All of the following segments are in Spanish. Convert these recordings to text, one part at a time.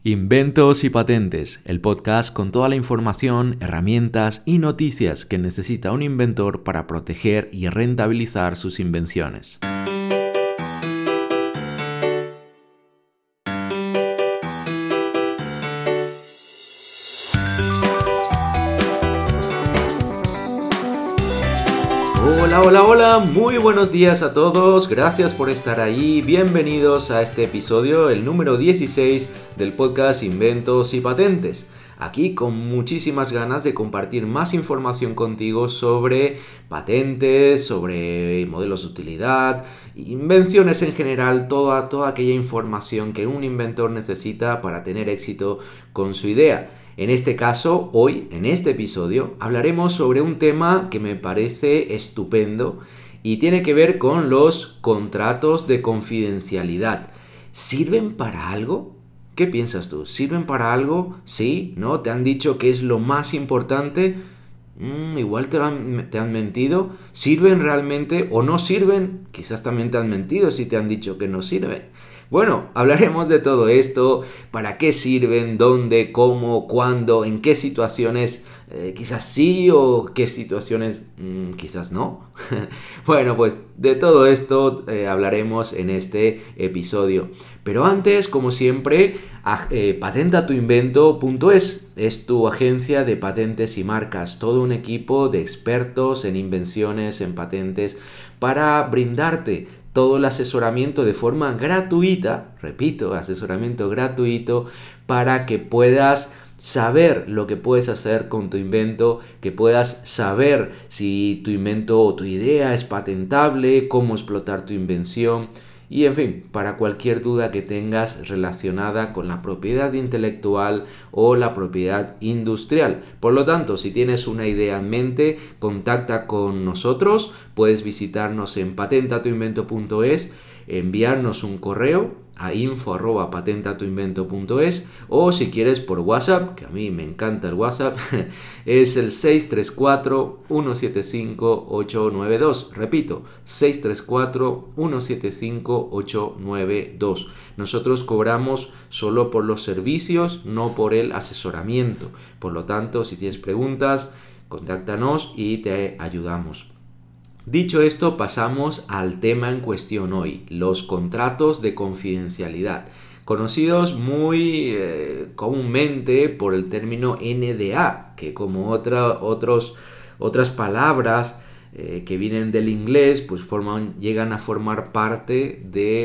Inventos y Patentes, el podcast con toda la información, herramientas y noticias que necesita un inventor para proteger y rentabilizar sus invenciones. Hola, muy buenos días a todos, gracias por estar ahí, bienvenidos a este episodio, el número 16 del podcast Inventos y Patentes. Aquí con muchísimas ganas de compartir más información contigo sobre patentes, sobre modelos de utilidad, invenciones en general, toda aquella información que un inventor necesita para tener éxito con su idea. En este caso, hoy, en este episodio, hablaremos sobre un tema que me parece estupendo y tiene que ver con los contratos de confidencialidad. ¿Sirven para algo? ¿Qué piensas tú? ¿Sirven para algo? ¿Sí? ¿No? ¿Te han dicho que es lo más importante? Igual te han mentido. ¿Sirven realmente o no sirven? Quizás también te han mentido si te han dicho que no sirven. Bueno, hablaremos de todo esto, para qué sirven, dónde, cómo, cuándo, en qué situaciones quizás sí o qué situaciones quizás no. Bueno, pues de todo esto hablaremos en este episodio. Pero antes, como siempre, patentatuinvento.es es tu agencia de patentes y marcas, todo un equipo de expertos en invenciones, en patentes, para brindarte todo el asesoramiento de forma gratuita, repito, asesoramiento gratuito, para que puedas saber lo que puedes hacer con tu invento, que puedas saber si tu invento o tu idea es patentable, cómo explotar tu invención y en fin, para cualquier duda que tengas relacionada con la propiedad intelectual o la propiedad industrial. Por lo tanto, si tienes una idea en mente, contacta con nosotros, puedes visitarnos en patentatuinvento.es, enviarnos un correo a info@patentatuinvento.es o si quieres por WhatsApp, que a mí me encanta el WhatsApp, es el 634-175-892. Repito, 634-175-892. Nosotros cobramos solo por los servicios, no por el asesoramiento. Por lo tanto, si tienes preguntas, contáctanos y te ayudamos. Dicho esto, pasamos al tema en cuestión hoy, los contratos de confidencialidad, conocidos muy comúnmente por el término NDA, que como otras palabras que vienen del inglés, pues llegan a formar parte de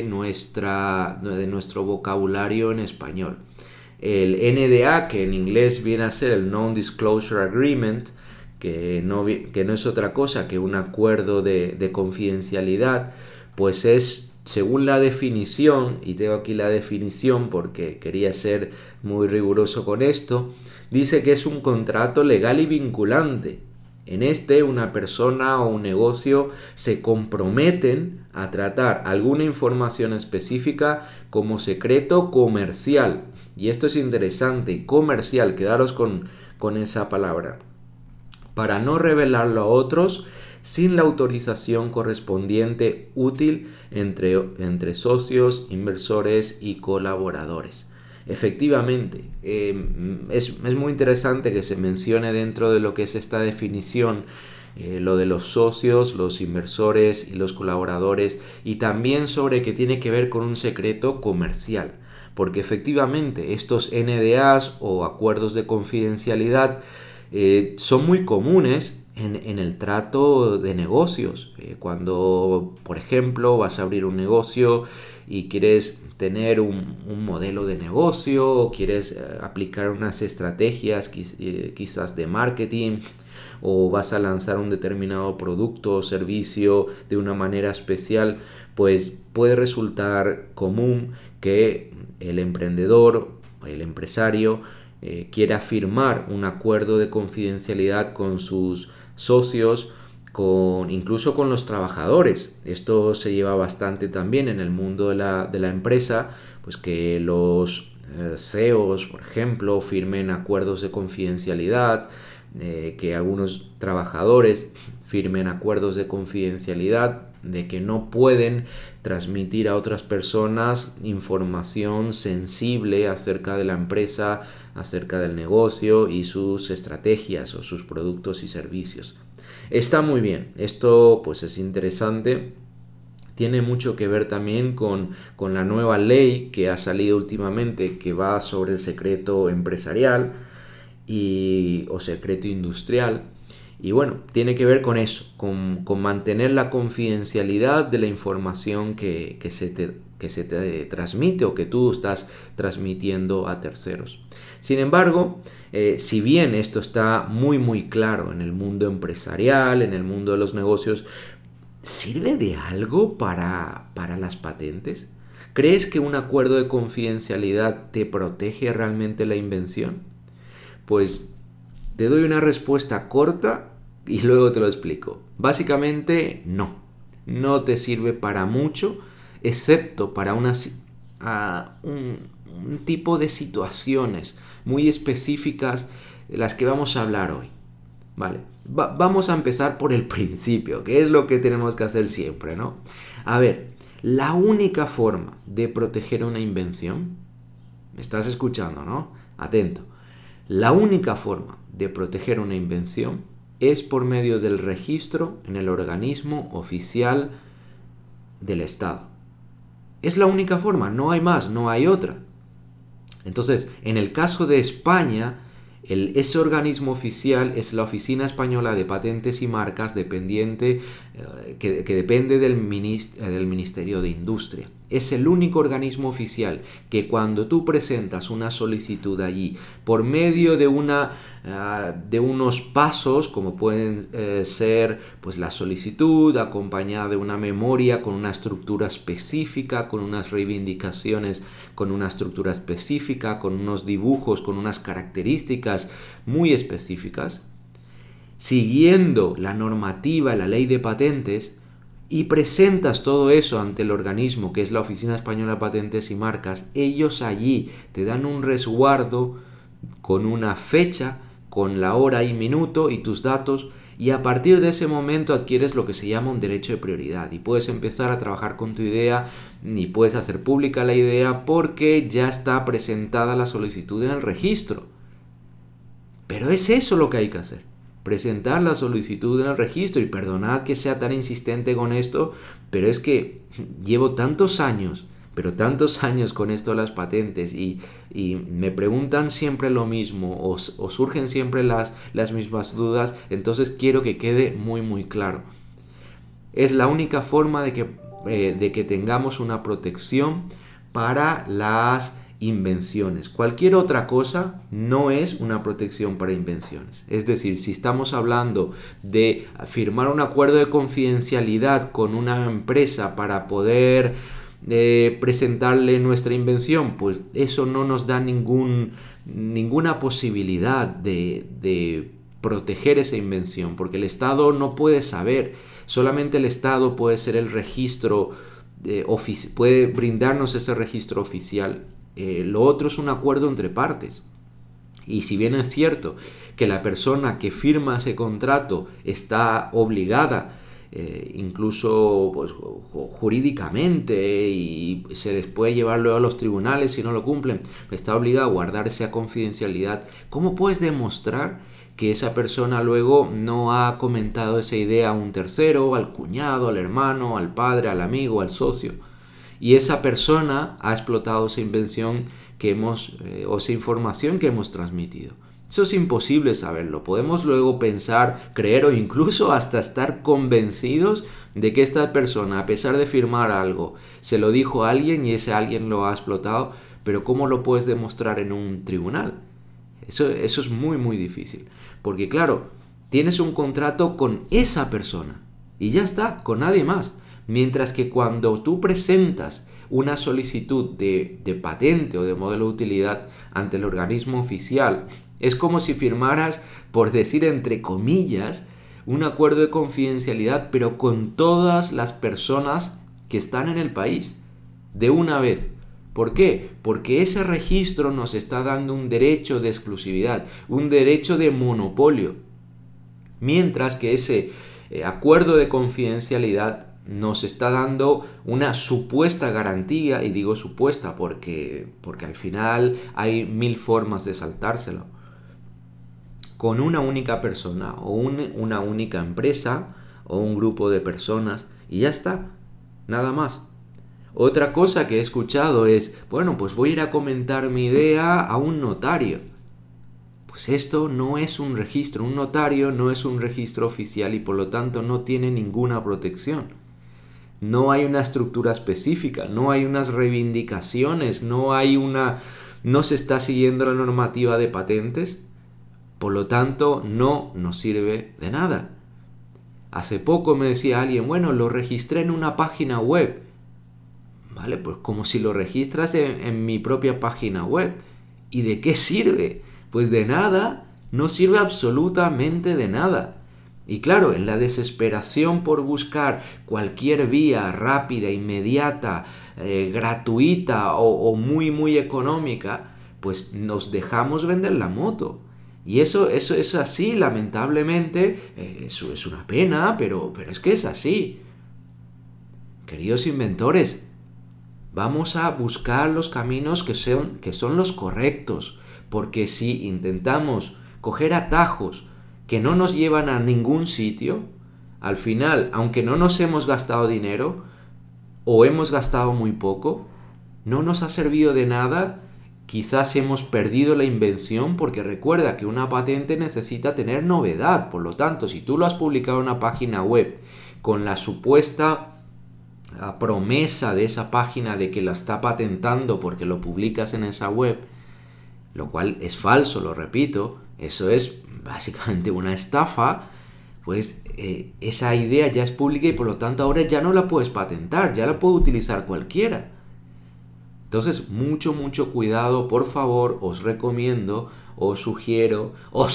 nuestro vocabulario en español. El NDA, que en inglés viene a ser el Non-Disclosure Agreement, que no es otra cosa que un acuerdo de confidencialidad, pues es, según la definición, y tengo aquí la definición porque quería ser muy riguroso con esto, dice que es un contrato legal y vinculante. En una persona o un negocio se comprometen a tratar alguna información específica como secreto comercial. Y esto es interesante, comercial, quedaros con esa palabra, para no revelarlo a otros sin la autorización correspondiente útil entre socios, inversores y colaboradores. Efectivamente, es muy interesante que se mencione dentro de lo que es esta definición lo de los socios, los inversores y los colaboradores, y también sobre que tiene que ver con un secreto comercial, porque efectivamente estos NDAs o acuerdos de confidencialidad son muy comunes en el trato de negocios. Cuando, por ejemplo, vas a abrir un negocio y quieres tener un modelo de negocio o quieres aplicar unas estrategias quizás de marketing, o vas a lanzar un determinado producto o servicio de una manera especial, pues puede resultar común que el emprendedor o el empresario quiera firmar un acuerdo de confidencialidad con sus socios, incluso con los trabajadores. Esto se lleva bastante también en el mundo de la empresa, pues que los CEOs, por ejemplo, firmen acuerdos de confidencialidad que algunos trabajadores firmen acuerdos de confidencialidad, de que no pueden transmitir a otras personas información sensible acerca de la empresa, acerca del negocio y sus estrategias o sus productos y servicios. Está muy bien, esto pues es interesante. Tiene mucho que ver también con la nueva ley que ha salido últimamente, que va sobre el secreto empresarial o secreto industrial. Y bueno, tiene que ver con eso, con mantener la confidencialidad de la información que se te transmite o que tú estás transmitiendo a terceros. Sin embargo, si bien esto está muy claro en el mundo empresarial, en el mundo de los negocios, ¿sirve de algo para las patentes? ¿Crees que un acuerdo de confidencialidad te protege realmente la invención? Pues te doy una respuesta corta y luego te lo explico. Básicamente no te sirve para mucho, excepto para un tipo de situaciones muy específicas de las que vamos a hablar hoy. Vale, vamos a empezar por el principio, que es lo que tenemos que hacer siempre, ¿no? A ver, la única forma de proteger una invención, ¿me estás escuchando, no? Atento. La única forma de proteger una invención es por medio del registro en el organismo oficial del Estado. Es la única forma, no hay más, no hay otra. Entonces, en el caso de España, ese organismo oficial es la Oficina Española de Patentes y Marcas, dependiente, que depende del Ministerio de Industria. Es el único organismo oficial que cuando tú presentas una solicitud allí, por medio de unos pasos, como pueden ser pues, la solicitud acompañada de una memoria con una estructura específica, con unas reivindicaciones, con una estructura específica, con unos dibujos, con unas características muy específicas, siguiendo la normativa, la ley de patentes, y presentas todo eso ante el organismo que es la Oficina Española de Patentes y Marcas, ellos allí te dan un resguardo con una fecha, con la hora y minuto y tus datos, y a partir de ese momento adquieres lo que se llama un derecho de prioridad y puedes empezar a trabajar con tu idea y puedes hacer pública la idea porque ya está presentada la solicitud en el registro. Pero es eso lo que hay que hacer. Presentar la solicitud en el registro, y perdonad que sea tan insistente con esto, pero es que llevo tantos años con esto de las patentes y me preguntan siempre lo mismo o surgen siempre las mismas dudas, entonces quiero que quede muy claro. Es la única forma de que tengamos una protección para las invenciones. Cualquier otra cosa no es una protección para invenciones. Es decir, si estamos hablando de firmar un acuerdo de confidencialidad con una empresa para poder presentarle nuestra invención, pues eso no nos da ninguna posibilidad de proteger esa invención, porque el Estado no puede saber. Solamente el Estado puede ser el registro, puede brindarnos ese registro oficial. Lo otro es un acuerdo entre partes. Y si bien es cierto que la persona que firma ese contrato está obligada, incluso pues, jurídicamente, y se les puede llevar luego a los tribunales si no lo cumplen, está obligada a guardar esa confidencialidad, ¿cómo puedes demostrar que esa persona luego no ha comentado esa idea a un tercero, al cuñado, al hermano, al padre, al amigo, al socio? Y esa persona ha explotado esa invención o esa información que hemos transmitido. Eso es imposible saberlo. Podemos luego pensar, creer o incluso hasta estar convencidos de que esta persona, a pesar de firmar algo, se lo dijo a alguien y ese alguien lo ha explotado, pero ¿cómo lo puedes demostrar en un tribunal? Eso es muy difícil. Porque claro, tienes un contrato con esa persona y ya está, con nadie más. Mientras que cuando tú presentas una solicitud de patente o de modelo de utilidad ante el organismo oficial, es como si firmaras, por decir entre comillas, un acuerdo de confidencialidad, pero con todas las personas que están en el país, de una vez. ¿Por qué? Porque ese registro nos está dando un derecho de exclusividad, un derecho de monopolio, mientras que ese acuerdo de confidencialidad nos está dando una supuesta garantía, y digo supuesta porque al final hay 1000 formas de saltárselo, con una única persona o una única empresa o un grupo de personas, y ya está, nada más. Otra cosa que he escuchado es, bueno, pues voy a ir a comentar mi idea a un notario. Pues esto no es un registro, un notario no es un registro oficial y por lo tanto no tiene ninguna protección. No hay una estructura específica, no hay unas reivindicaciones, no se está siguiendo la normativa de patentes, por lo tanto no nos sirve de nada. Hace poco me decía alguien, bueno, lo registré en una página web. Vale, pues como si lo registras en mi propia página web. ¿Y de qué sirve? Pues de nada, no sirve absolutamente de nada. Y claro, en la desesperación por buscar cualquier vía rápida, inmediata, gratuita o muy económica, pues nos dejamos vender la moto. Y eso es así, lamentablemente, eso es una pena, pero es que es así. Queridos inventores, vamos a buscar los caminos que son los correctos, porque si intentamos coger atajos que no nos llevan a ningún sitio, al final, aunque no nos hemos gastado dinero o hemos gastado muy poco, no nos ha servido de nada. Quizás hemos perdido la invención, porque recuerda que una patente necesita tener novedad. Por lo tanto, si tú lo has publicado en una página web con la supuesta promesa de esa página de que la está patentando porque lo publicas en esa web, lo cual es falso, lo repito, eso es básicamente una estafa, pues esa idea ya es pública y por lo tanto ahora ya no la puedes patentar, ya la puede utilizar cualquiera. Entonces, mucho cuidado, por favor, os recomiendo, os sugiero, os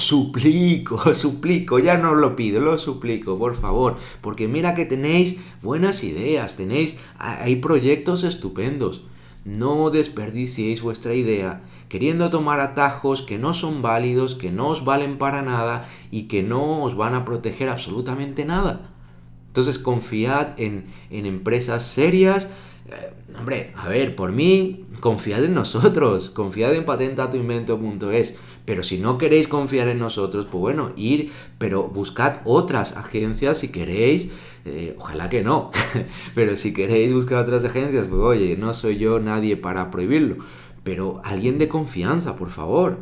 suplico, ya no lo pido, lo suplico, por favor, porque mira que tenéis buenas ideas, hay proyectos estupendos. No desperdiciéis vuestra idea queriendo tomar atajos que no son válidos, que no os valen para nada y que no os van a proteger absolutamente nada. Entonces, confiad en empresas serias. Hombre, a ver, por mí, confiad en nosotros, confiad en patentatuinvento.es, pero si no queréis confiar en nosotros, pues bueno, pero buscad otras agencias si queréis, ojalá que no, pero si queréis buscar otras agencias, pues oye, no soy yo nadie para prohibirlo, pero alguien de confianza, por favor.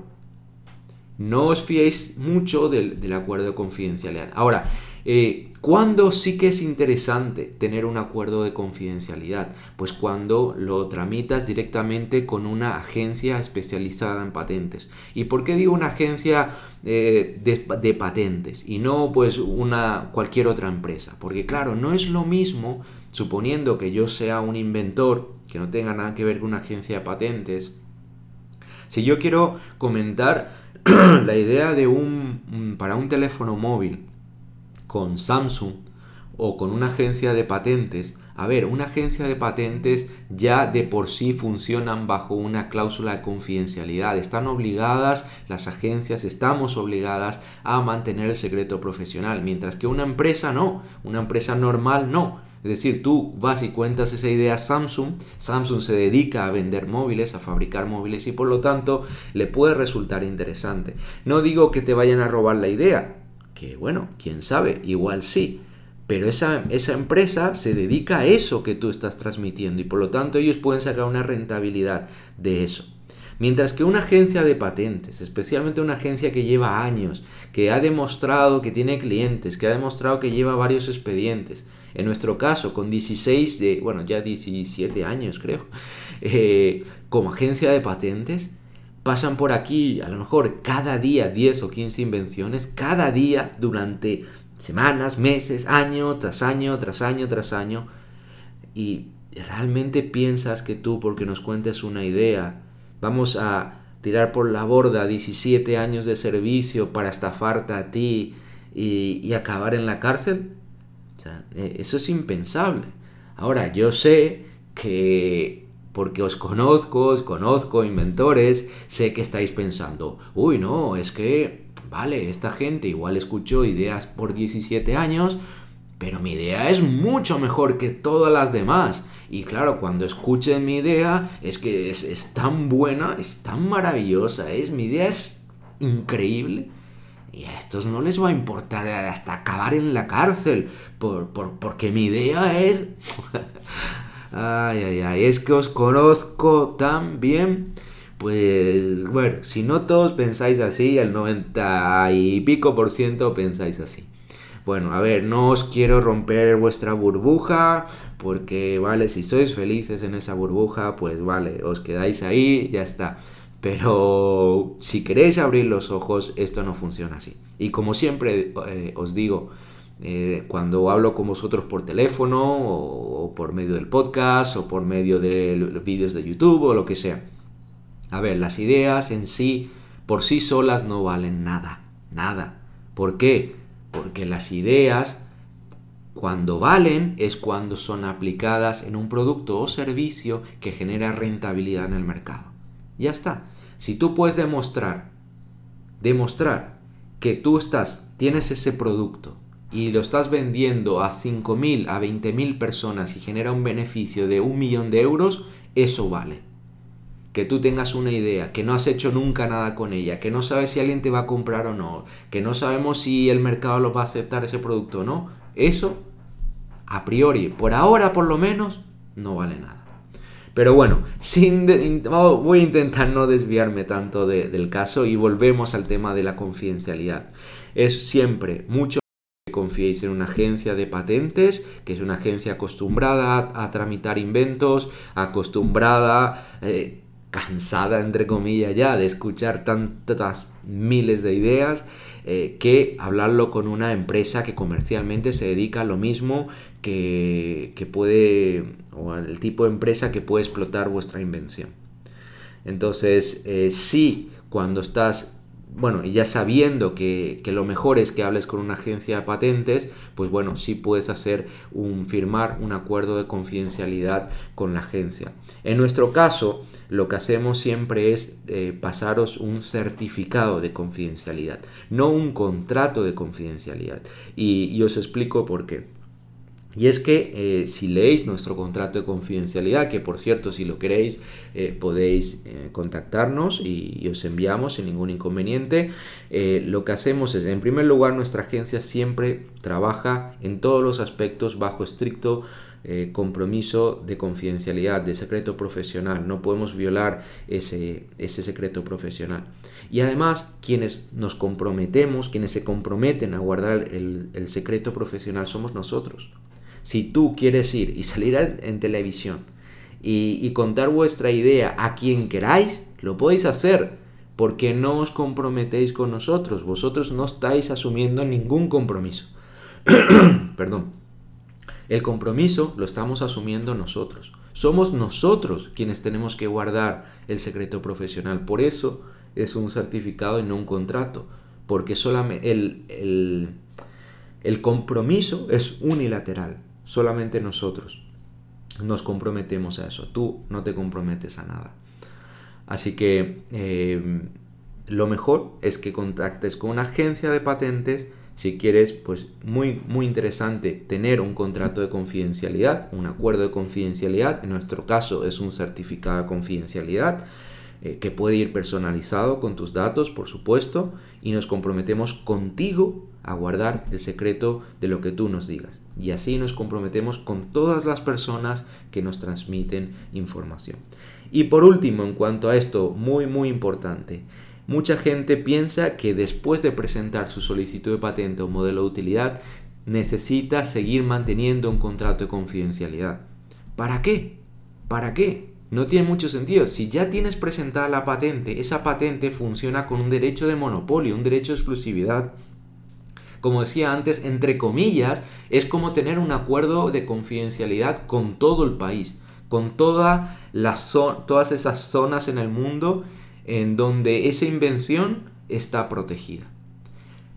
No os fiéis mucho del acuerdo de confidencialidad. Ahora, ¿cuándo sí que es interesante tener un acuerdo de confidencialidad? Pues cuando lo tramitas directamente con una agencia especializada en patentes. ¿Y por qué digo una agencia de patentes y no pues cualquier otra empresa? Porque claro, no es lo mismo, suponiendo que yo sea un inventor que no tenga nada que ver con una agencia de patentes. Si yo quiero comentar la idea de para un teléfono móvil con Samsung o con una agencia de patentes, a ver, una agencia de patentes ya de por sí funcionan bajo una cláusula de confidencialidad. Están obligadas, las agencias estamos obligadas a mantener el secreto profesional, mientras que una empresa no, una empresa normal no. Es decir, tú vas y cuentas esa idea a Samsung se dedica a vender móviles, a fabricar móviles y por lo tanto le puede resultar interesante. No digo que te vayan a robar la idea, que bueno, quién sabe, igual sí, pero esa empresa se dedica a eso que tú estás transmitiendo y por lo tanto ellos pueden sacar una rentabilidad de eso. Mientras que una agencia de patentes, especialmente una agencia que lleva años, que ha demostrado que tiene clientes, que ha demostrado que lleva varios expedientes, en nuestro caso con 17 años creo, como agencia de patentes, pasan por aquí a lo mejor cada día 10 o 15 invenciones, cada día durante semanas, meses, año tras año, y realmente piensas que tú, porque nos cuentes una idea, vamos a tirar por la borda 17 años de servicio para estafarte a ti y acabar en la cárcel. O sea, eso es impensable. Ahora, yo sé que porque os conozco, inventores, sé que estáis pensando, uy, no, es que, vale, esta gente igual escuchó ideas por 17 años, pero mi idea es mucho mejor que todas las demás. Y claro, cuando escuchen mi idea, es que es tan buena, es tan maravillosa, mi idea es increíble. Y a estos no les va a importar hasta acabar en la cárcel, porque mi idea es... ay, es que os conozco tan bien. Pues bueno, si no todos pensáis así, el 90 y pico por ciento pensáis así. Bueno, a ver, no os quiero romper vuestra burbuja, porque vale, si sois felices en esa burbuja, pues vale, os quedáis ahí, ya está. Pero si queréis abrir los ojos, esto no funciona así. Y como siempre os digo, cuando hablo con vosotros por teléfono o por medio del podcast o por medio de los vídeos de YouTube o lo que sea. A ver, las ideas en sí, por sí solas no valen nada, nada. ¿Por qué? Porque las ideas, cuando valen, es cuando son aplicadas en un producto o servicio que genera rentabilidad en el mercado. Ya está. Si tú puedes demostrar que tú tienes ese producto y lo estás vendiendo a 5.000, a 20.000 personas y genera un beneficio de 1.000.000 de euros, eso vale. Que tú tengas una idea, que no has hecho nunca nada con ella, que no sabes si alguien te va a comprar o no, que no sabemos si el mercado lo va a aceptar ese producto o no, eso, a priori, por ahora por lo menos, no vale nada. Pero bueno, voy a intentar no desviarme tanto del caso y volvemos al tema de la confidencialidad. Es siempre mucho que confiéis en una agencia de patentes, que es una agencia acostumbrada a tramitar inventos, acostumbrada, cansada entre comillas ya de escuchar tantas miles de ideas, que hablarlo con una empresa que comercialmente se dedica a lo mismo, que puede, o el tipo de empresa que puede explotar vuestra invención. Entonces, sí, cuando estás, bueno, y ya sabiendo que lo mejor es que hables con una agencia de patentes, pues bueno, sí puedes firmar un acuerdo de confidencialidad con la agencia. En nuestro caso, lo que hacemos siempre es pasaros un certificado de confidencialidad, no un contrato de confidencialidad. Y os explico por qué. Y es que si leéis nuestro contrato de confidencialidad, que por cierto, si lo queréis, podéis contactarnos y os enviamos sin ningún inconveniente. Lo que hacemos es, en primer lugar, nuestra agencia siempre trabaja en todos los aspectos bajo estricto compromiso de confidencialidad, de secreto profesional. No podemos violar ese secreto profesional. Y además, quienes se comprometen a guardar el secreto profesional somos nosotros. Si tú quieres ir y salir en televisión y contar vuestra idea a quien queráis, lo podéis hacer, porque no os comprometéis con nosotros. Vosotros no estáis asumiendo ningún compromiso. Perdón. El compromiso lo estamos asumiendo nosotros. Somos nosotros quienes tenemos que guardar el secreto profesional. Por eso es un certificado y no un contrato, porque solamente el compromiso es unilateral. Solamente nosotros nos comprometemos a eso. Tú no te comprometes a nada. Así que lo mejor es que contactes con una agencia de patentes. Si quieres, pues muy, muy interesante tener un contrato de confidencialidad, un acuerdo de confidencialidad. En nuestro caso es un certificado de confidencialidad que puede ir personalizado con tus datos, por supuesto, y nos comprometemos contigo a guardar el secreto de lo que tú nos digas. Y así nos comprometemos con todas las personas que nos transmiten información. Y por último, en cuanto a esto, muy, muy importante, mucha gente piensa que después de presentar su solicitud de patente o modelo de utilidad, necesita seguir manteniendo un contrato de confidencialidad. ¿Para qué? ¿Para qué? No tiene mucho sentido. Si ya tienes presentada la patente, esa patente funciona con un derecho de monopolio, un derecho de exclusividad. Como decía antes, entre comillas, es como tener un acuerdo de confidencialidad con todo el país, con todas esas zonas en el mundo en donde esa invención está protegida.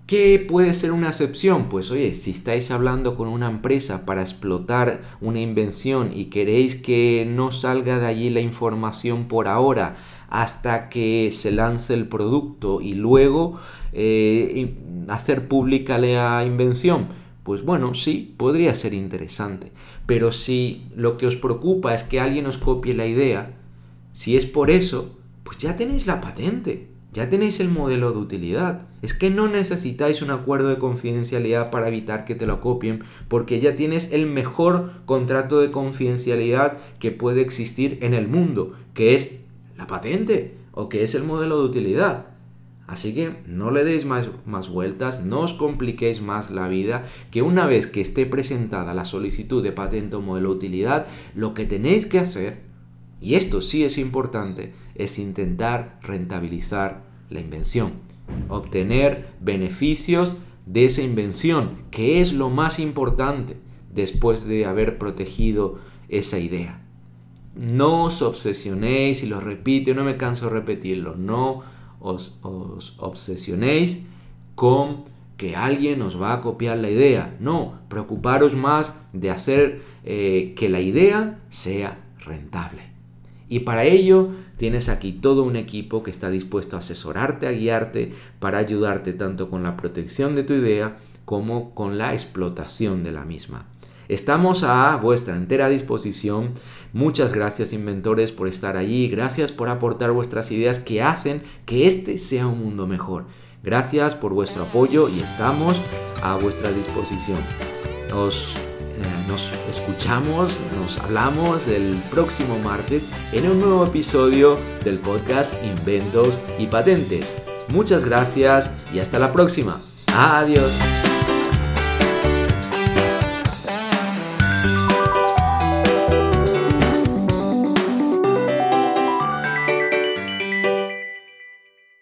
¿Qué puede ser una excepción? Pues oye, si estáis hablando con una empresa para explotar una invención y queréis que no salga de allí la información por ahora hasta que se lance el producto y luego hacer pública la invención, pues bueno, sí, podría ser interesante. Pero si lo que os preocupa es que alguien os copie la idea, si es por eso, pues ya tenéis la patente. Ya tenéis el modelo de utilidad. Es que no necesitáis un acuerdo de confidencialidad para evitar que te lo copien, porque ya tienes el mejor contrato de confidencialidad que puede existir en el mundo, que es la patente o que es el modelo de utilidad. Así que no le deis más vueltas, no os compliquéis más la vida, que una vez que esté presentada la solicitud de patente o modelo de utilidad, lo que tenéis que hacer, y esto sí es importante, es intentar rentabilizar la invención, obtener beneficios de esa invención, que es lo más importante después de haber protegido esa idea. No os obsesionéis, y lo repito, no me canso de repetirlo, no os obsesionéis con que alguien os va a copiar la idea. No, preocuparos más de hacer que la idea sea rentable. Y para ello tienes aquí todo un equipo que está dispuesto a asesorarte, a guiarte, para ayudarte tanto con la protección de tu idea como con la explotación de la misma. Estamos a vuestra entera disposición. Muchas gracias, inventores, por estar allí. Gracias por aportar vuestras ideas que hacen que este sea un mundo mejor. Gracias por vuestro apoyo y estamos a vuestra disposición. Nos escuchamos, nos hablamos el próximo martes en un nuevo episodio del podcast Inventos y Patentes. Muchas gracias y hasta la próxima. Adiós.